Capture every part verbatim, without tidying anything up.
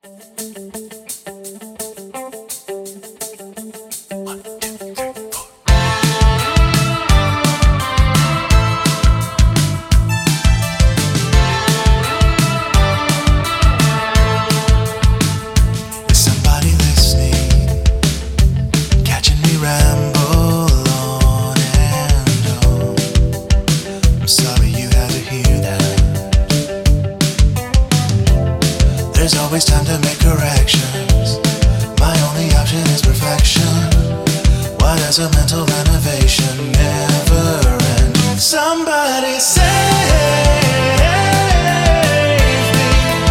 There's always time to make corrections. My only option is perfection. Why does a mental renovation never end? Somebody save me.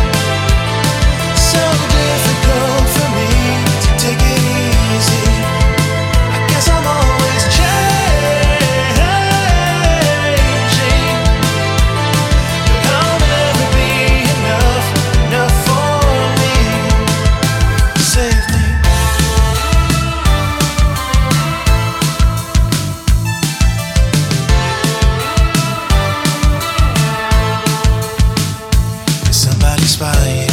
So difficult for me to take it easy. I guess I'm always changing, but I'll never be enough, enough for me. Save me. Is somebody spying?